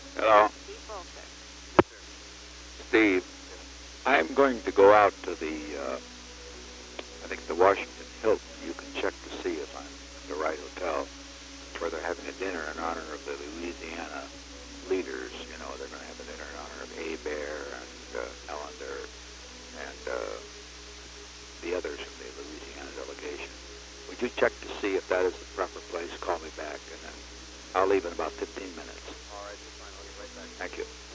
Hello, Yes, sir. Steve. I'm going to go out to I think the Washington Hilton. You can check to see if I'm at the right hotel, where they're having a dinner in honor of the Louisiana leaders. You know, they're going to have a dinner in honor of Hebert and Ellender and the others from the Louisiana delegation. Would you check to see if that is the proper place? Call me back, and then I'll leave in about 15 minutes. All right, that's fine. I'll get right back. Thank you.